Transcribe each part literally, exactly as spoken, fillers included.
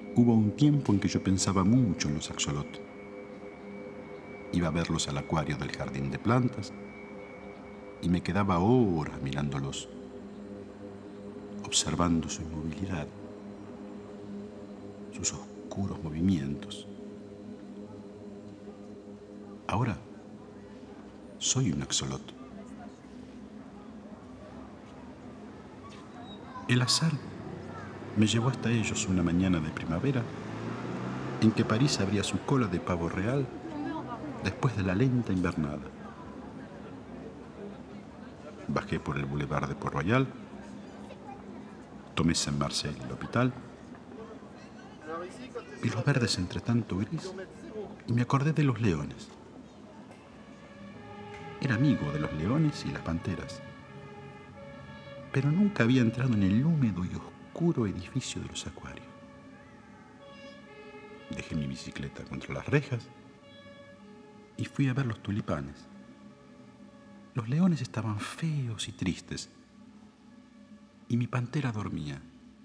Hubo un tiempo en que yo pensaba mucho en los axolots. Iba a verlos al acuario del jardín de plantas y me quedaba horas mirándolos, observando su inmovilidad, sus oscuros movimientos. Ahora soy un axolot. El azar me llevó hasta ellos una mañana de primavera en que París abría su cola de pavo real después de la lenta invernada. Bajé por el boulevard de Port Royal, tomé Saint-Marcel y l'Hôpital, vi los verdes entre tanto gris y me acordé de los leones. Era amigo de los leones y las panteras, pero nunca había entrado en el húmedo y oscuro edificio de los acuarios. Dejé mi bicicleta contra las rejas y fui a ver los tulipanes. Los leones estaban feos y tristes y mi pantera dormía.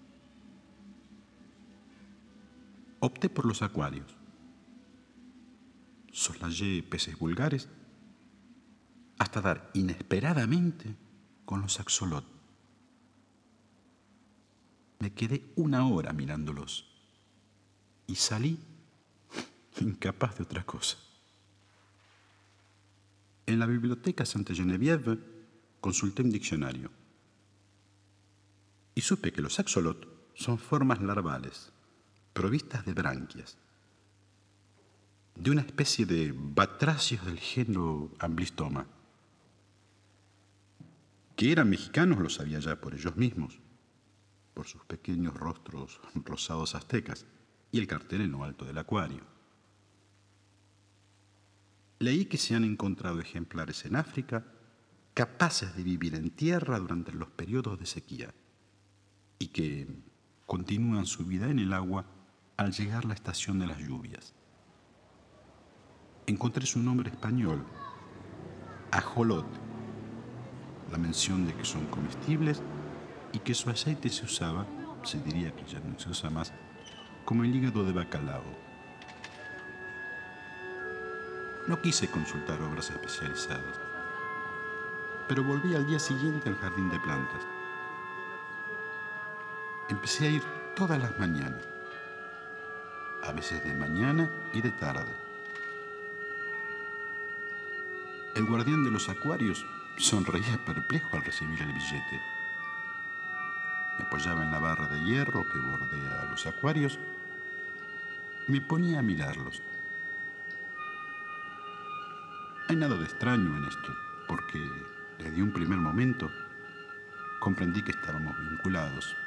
Opté por los acuarios. Soslayé peces vulgares hasta dar inesperadamente con los axolot. Me quedé una hora mirándolos y salí incapaz de otra cosa. En la biblioteca Sainte-Geneviève consulté un diccionario y supe que los axolot son formas larvales provistas de branquias, de una especie de batracios del género Amblystoma. Que eran mexicanos lo sabía ya por ellos mismos, por sus pequeños rostros rosados aztecas y el cartel en lo alto del acuario. Leí que se han encontrado ejemplares en África capaces de vivir en tierra durante los periodos de sequía y que continúan su vida en el agua al llegar la estación de las lluvias. Encontré su nombre español, ajolot, la mención de que son comestibles y que su aceite se usaba, se diría que ya no se usa más, como el hígado de bacalao. No quise consultar obras especializadas, pero volví al día siguiente al jardín de plantas. Empecé a ir todas las mañanas, a veces de mañana y de tarde. El guardián de los acuarios sonreía perplejo al recibir el billete. Me apoyaba en la barra de hierro que bordea los acuarios y me ponía a mirarlos. Hay nada de extraño en esto, porque desde un primer momento comprendí que estábamos vinculados,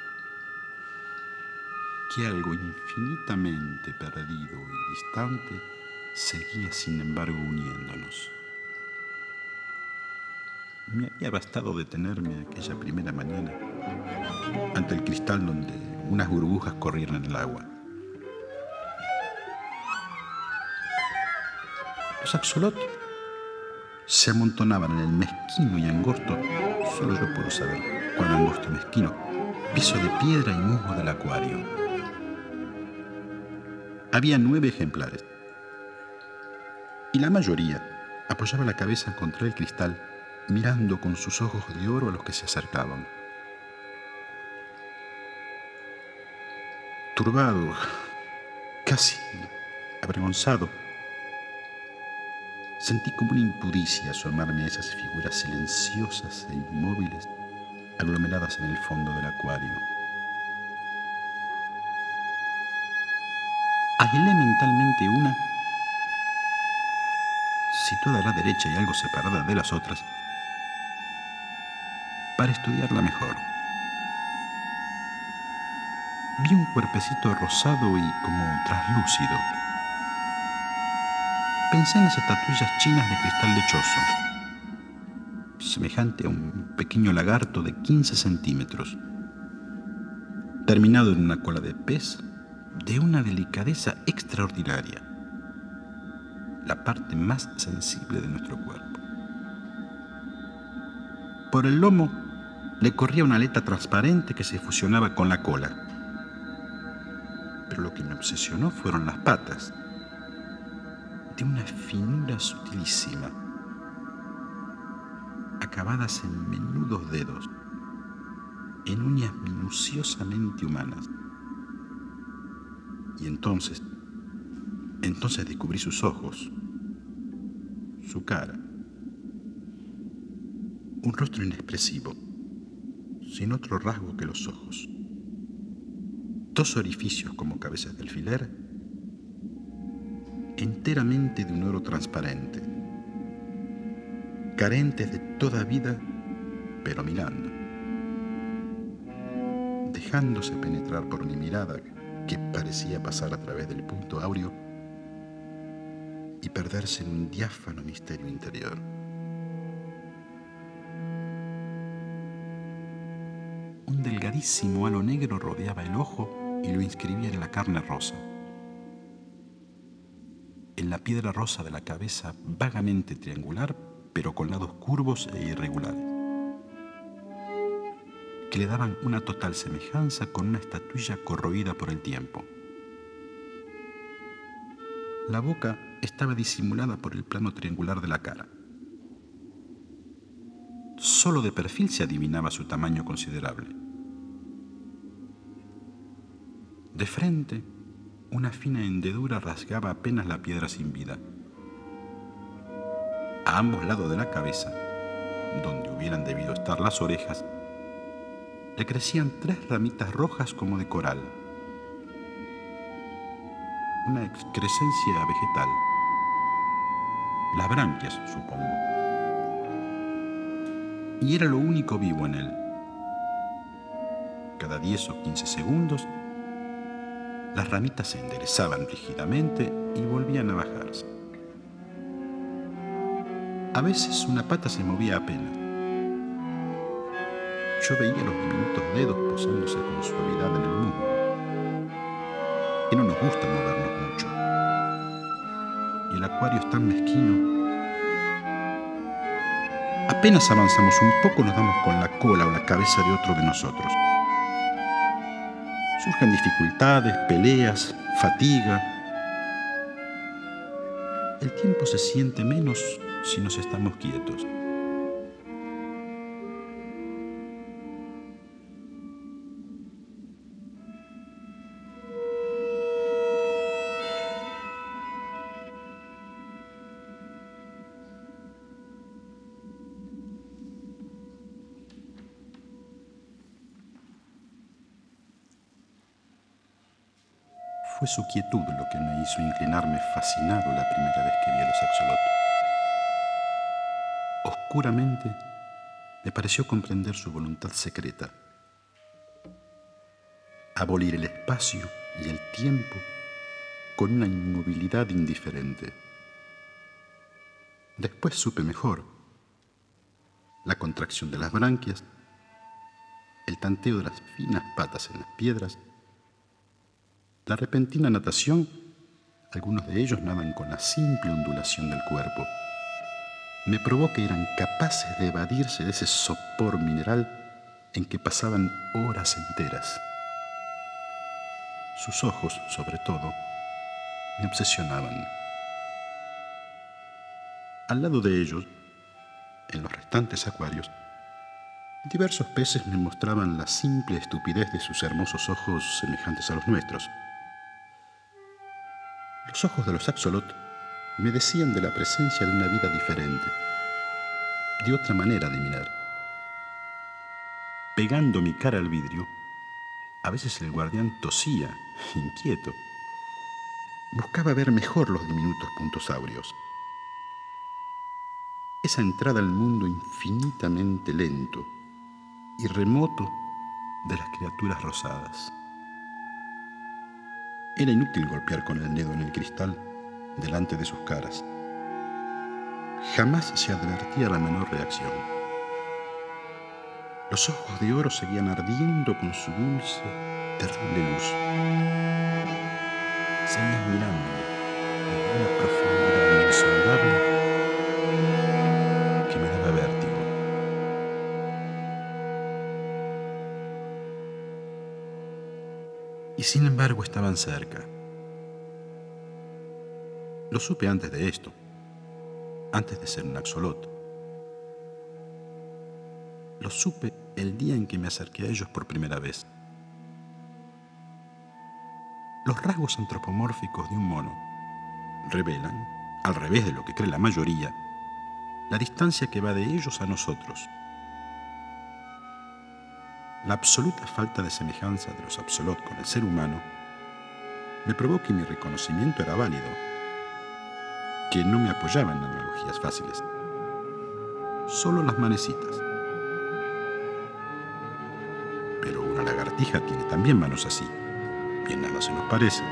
que algo infinitamente perdido y distante seguía sin embargo uniéndonos. Me había bastado detenerme aquella primera mañana ante el cristal donde unas burbujas corrían en el agua. Los axolot se amontonaban en el mezquino y angosto, solo yo puedo saber cuán angosto y mezquino, piso de piedra y musgo del acuario. Había nueve ejemplares y la mayoría apoyaba la cabeza contra el cristal, mirando con sus ojos de oro a los que se acercaban. Turbado, casi avergonzado, sentí como una impudicia asomarme a esas figuras silenciosas e inmóviles aglomeradas en el fondo del acuario. Aislé mentalmente una, situada a la derecha y algo separada de las otras, para estudiarla mejor. Vi un cuerpecito rosado y como traslúcido. Pensé en las estatuillas chinas de cristal lechoso, semejante a un pequeño lagarto de quince centímetros, terminado en una cola de pez de una delicadeza extraordinaria, la parte más sensible de nuestro cuerpo. Por el lomo le corría una aleta transparente que se fusionaba con la cola, pero lo que me obsesionó fueron las patas, de una finura sutilísima, acabadas en menudos dedos, en uñas minuciosamente humanas. Y entonces, entonces descubrí sus ojos, su cara, un rostro inexpresivo, sin otro rasgo que los ojos. Dos orificios como cabezas de alfiler, enteramente de un oro transparente, carentes de toda vida, pero mirando, dejándose penetrar por mi mirada que parecía pasar a través del punto áureo y perderse en un diáfano misterio interior. Un delgadísimo halo negro rodeaba el ojo y lo inscribía en la carne rosa, en la piedra rosa de la cabeza vagamente triangular, pero con lados curvos e irregulares, que le daban una total semejanza con una estatuilla corroída por el tiempo. La boca estaba disimulada por el plano triangular de la cara. Solo de perfil se adivinaba su tamaño considerable. De frente, una fina hendedura rasgaba apenas la piedra sin vida. A ambos lados de la cabeza, donde hubieran debido estar las orejas, le crecían tres ramitas rojas como de coral. Una excrescencia vegetal. Las branquias, supongo. Y era lo único vivo en él. Cada diez o quince segundos, las ramitas se enderezaban rígidamente y volvían a bajarse. A veces una pata se movía apenas. Yo veía los diminutos dedos posándose con suavidad en el muslo. Y no nos gusta movernos mucho. Y el acuario es tan mezquino. Apenas avanzamos un poco, nos damos con la cola o la cabeza de otro de nosotros. Surgen dificultades, peleas, fatiga. El tiempo se siente menos si nos estamos quietos. Fue su quietud lo que me hizo inclinarme fascinado la primera vez que vi a los axolots. Oscuramente me pareció comprender su voluntad secreta. Abolir el espacio y el tiempo con una inmovilidad indiferente. Después supe mejor. La contracción de las branquias, el tanteo de las finas patas en las piedras, la repentina natación, algunos de ellos nadan con la simple ondulación del cuerpo. Me probó que eran capaces de evadirse de ese sopor mineral en que pasaban horas enteras. Sus ojos, sobre todo, me obsesionaban. Al lado de ellos, en los restantes acuarios, diversos peces me mostraban la simple estupidez de sus hermosos ojos semejantes a los nuestros. Los ojos de los axolots me decían de la presencia de una vida diferente, de otra manera de mirar. Pegando mi cara al vidrio, a veces el guardián tosía, inquieto. Buscaba ver mejor los diminutos puntos áureos. Esa entrada al mundo infinitamente lento y remoto de las criaturas rosadas. Era inútil golpear con el dedo en el cristal delante de sus caras. Jamás se advertía la menor reacción. Los ojos de oro seguían ardiendo con su dulce, terrible luz. Seguían mirándome desde una profundidad inexorable que me daba vértigo. Y sin embargo estaban cerca. Lo supe antes de esto, antes de ser un axolotl. Lo supe el día en que me acerqué a ellos por primera vez. Los rasgos antropomórficos de un mono revelan, al revés de lo que cree la mayoría, la distancia que va de ellos a nosotros. La absoluta falta de semejanza de los axolotl con el ser humano me probó que mi reconocimiento era válido, que no me apoyaba en analogías fáciles. Solo las manecitas. Pero una lagartija tiene también manos así. Bien nada se nos parece.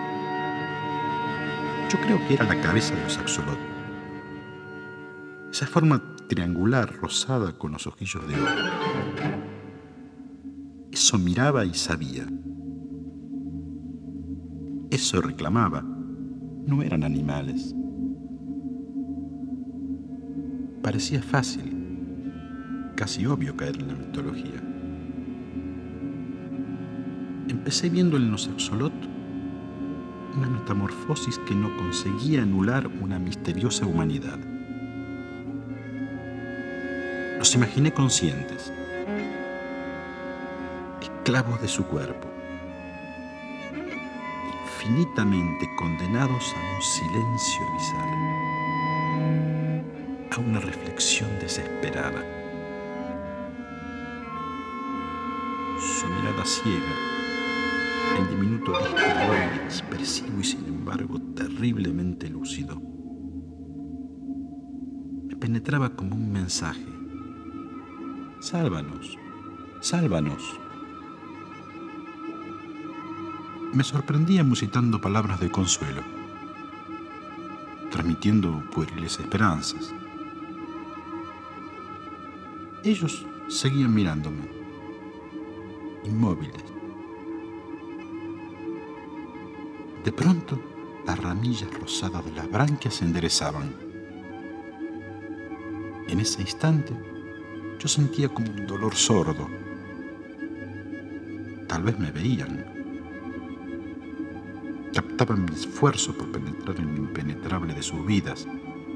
Yo creo que era la cabeza de los axolotl. Esa forma triangular, rosada, con los ojillos de oro. Eso miraba y sabía. Eso reclamaba. No eran animales. Parecía fácil, casi obvio caer en la mitología. Empecé viendo en los axolotl una metamorfosis que no conseguía anular una misteriosa humanidad. Los imaginé conscientes, esclavos de su cuerpo, infinitamente condenados a un silencio abisal, a una reflexión desesperada. Su mirada ciega, el diminuto disco inexpresivo y sin embargo terriblemente lúcido, me penetraba como un mensaje. Sálvanos, sálvanos. Me sorprendía musitando palabras de consuelo, transmitiendo pueriles esperanzas. Ellos seguían mirándome, inmóviles. De pronto, las ramillas rosadas de las branquias se enderezaban. En ese instante, yo sentía como un dolor sordo. Tal vez me veían. Captaban mi esfuerzo por penetrar en lo impenetrable de sus vidas.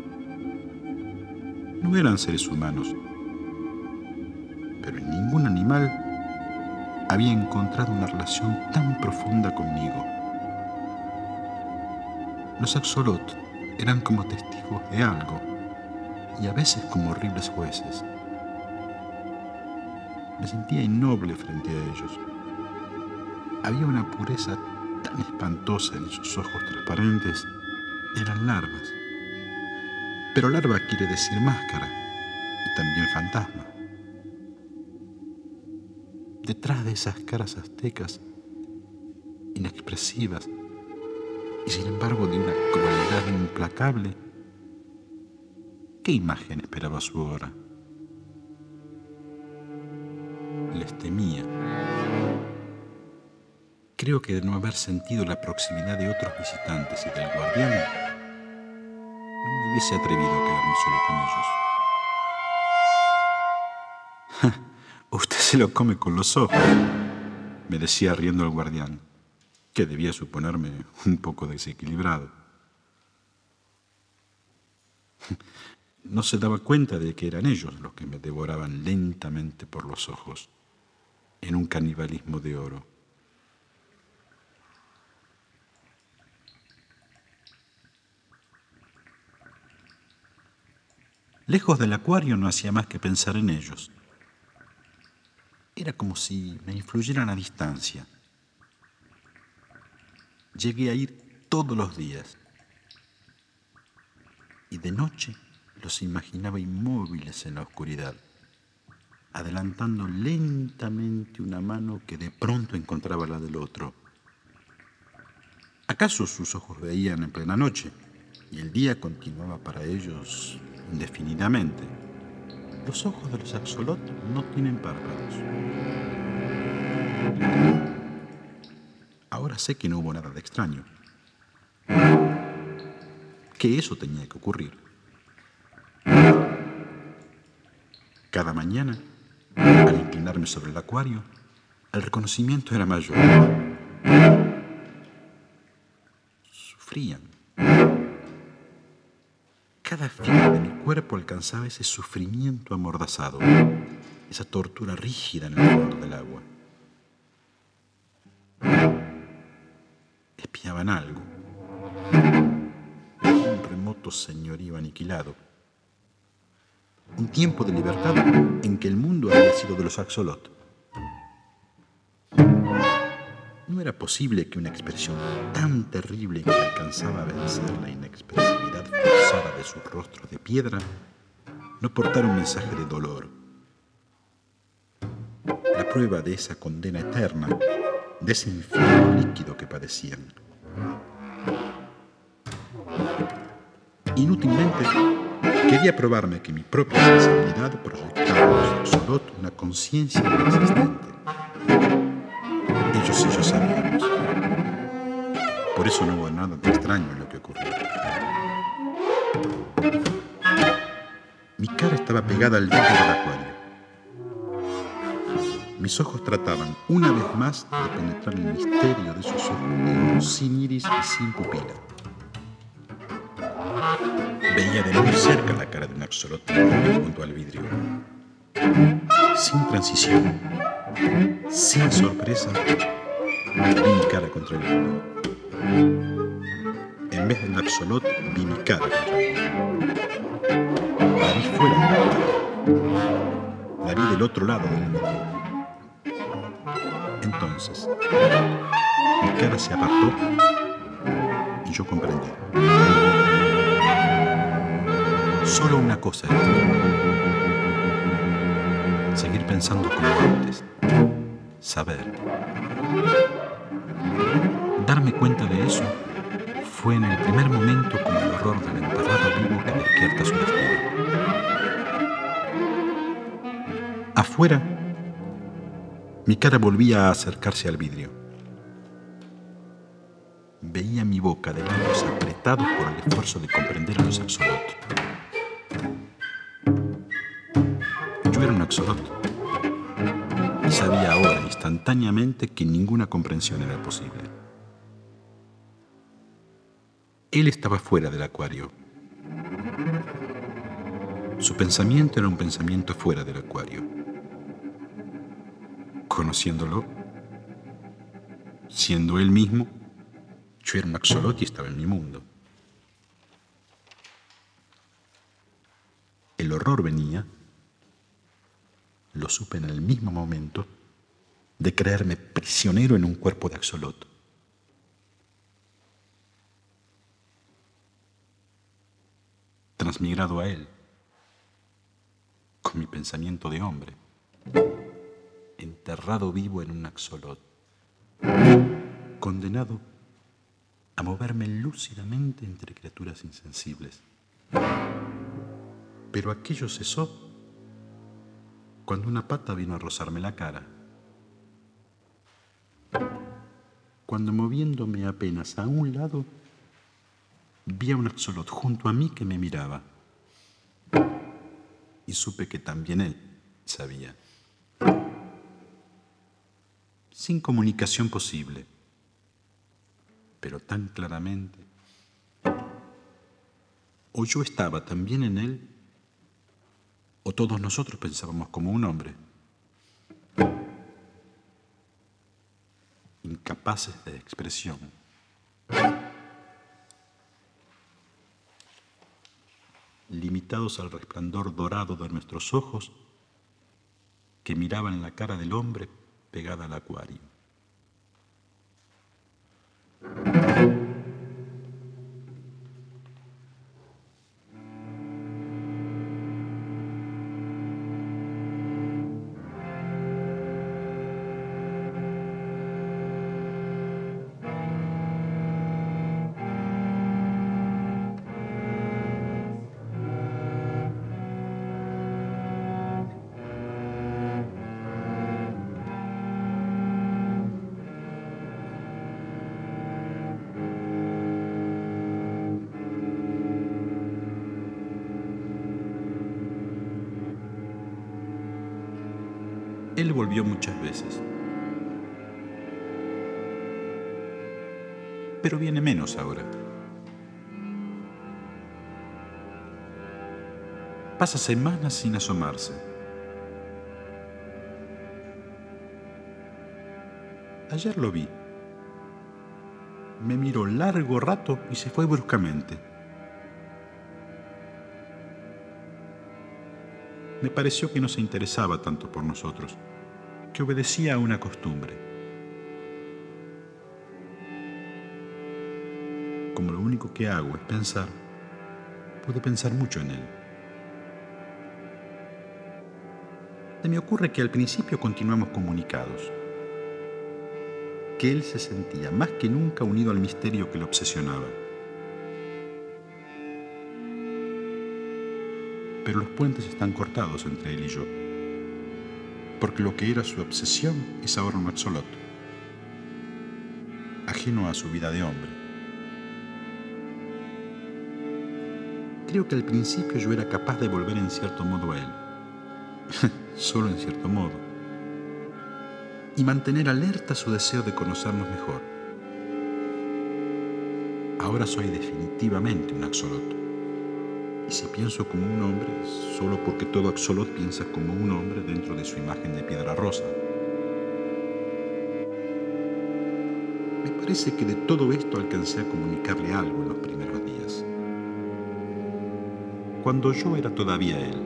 No eran seres humanos, pero en ningún animal había encontrado una relación tan profunda conmigo. Los axolotl eran como testigos de algo y a veces como horribles jueces. Me sentía innoble frente a ellos. Había una pureza tan espantosa en esos ojos transparentes. Eran larvas. Pero larva quiere decir máscara y también fantasma. Detrás de esas caras aztecas, inexpresivas y sin embargo de una crueldad implacable, ¿qué imagen esperaba su hora? Les temía. Creo que de no haber sentido la proximidad de otros visitantes y del guardián, no me hubiese atrevido a quedarme solo con ellos. Usted se lo come con los ojos, me decía riendo el guardián, que debía suponerme un poco desequilibrado. No se daba cuenta de que eran ellos los que me devoraban lentamente por los ojos, en un canibalismo de oro. Lejos del acuario no hacía más que pensar en ellos. Era como si me influyeran a distancia. Llegué a ir todos los días. Y de noche los imaginaba inmóviles en la oscuridad, adelantando lentamente una mano que de pronto encontraba la del otro. ¿Acaso sus ojos veían en plena noche y el día continuaba para ellos indefinidamente? Los ojos de los axolotl no tienen párpados. Ahora sé que no hubo nada de extraño, que eso tenía que ocurrir. Cada mañana, al inclinarme sobre el acuario, el reconocimiento era mayor. sufrían. Cada fibra de mi cuerpo alcanzaba ese sufrimiento amordazado, esa tortura rígida en el fondo del agua. Espiaban algo, un remoto señorío aniquilado, un tiempo de libertad en que el mundo había sido de los axolot. No era posible que una expresión tan terrible que alcanzaba a vencer la inexpresividad forzada de sus rostros de piedra no portara un mensaje de dolor. La prueba de esa condena eterna, de ese infierno líquido que padecían. Inútilmente quería probarme que mi propia sensibilidad proyectaba en los axolot una conciencia inexistente. Ellos y yo sabíamos. Por eso no hubo nada de extraño en lo que ocurrió. Mi cara estaba pegada al vidrio del acuario. Mis ojos trataban una vez más de penetrar el misterio de esos ojos negros, sin iris y sin pupila. Veía de muy cerca la cara de un axolotl junto al vidrio. Sin transición, sin sorpresa, vi mi cara contra el mundo. En vez del axolotl, vi mi cara contra el mundo. La vi fuera del acuario. La vi del otro lado del vidrio. Entonces, mi cara se apartó y yo comprendí. Solo una cosa era seguir pensando como antes, saber. Darme cuenta de eso fue en el primer momento como el horror del enterrado vivo que despierta su destino. Afuera, mi cara volvía a acercarse al vidrio. Veía mi boca de labios apretados por el esfuerzo de comprender a los axolot. Yo era un axolot y sabía ahora instantáneamente que ninguna comprensión era posible. Él estaba fuera del acuario. Su pensamiento era un pensamiento fuera del acuario. Conociéndolo, siendo él mismo, yo era un axolot y estaba en mi mundo. El horror venía, lo supe en el mismo momento, de creerme prisionero en un cuerpo de axolot. Transmigrado a él, con mi pensamiento de hombre, enterrado vivo en un axolot, condenado a moverme lúcidamente entre criaturas insensibles. Pero aquello cesó cuando una pata vino a rozarme la cara. Cuando, moviéndome apenas a un lado, vi a un axolot junto a mí que me miraba. Y supe que también él sabía. Sin comunicación posible, pero tan claramente. O yo estaba también en él, o todos nosotros pensábamos como un hombre. Incapaces de expresión. Limitados al resplandor dorado de nuestros ojos, que miraban la cara del hombre pegada al acuario. Él volvió muchas veces, pero viene menos ahora. pasa semanas sin asomarse. Ayer lo vi. Me miró largo rato y se fue bruscamente. Me pareció que no se interesaba tanto por nosotros, que obedecía a una costumbre. Como lo único que hago es pensar, puedo pensar mucho en él. Se me ocurre que al principio continuamos comunicados, que él se sentía más que nunca unido al misterio que lo obsesionaba. Pero los puentes están cortados entre él y yo, porque lo que era su obsesión es ahora un axoloto, ajeno a su vida de hombre. Creo que al principio yo era capaz de volver en cierto modo a él, solo en cierto modo, y mantener alerta su deseo de conocernos mejor. Ahora soy definitivamente un axoloto. Y si pienso como un hombre, es solo porque todo axolot piensa como un hombre dentro de su imagen de piedra rosa. Me parece que de todo esto alcancé a comunicarle algo en los primeros días, cuando yo era todavía él.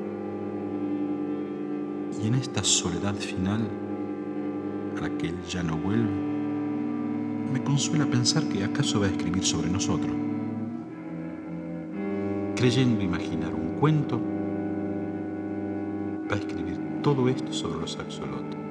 Y en esta soledad final, a la que él ya no vuelve, me consuela pensar que acaso va a escribir sobre nosotros, creyendo imaginar un cuento, va a escribir todo esto sobre los axolotes.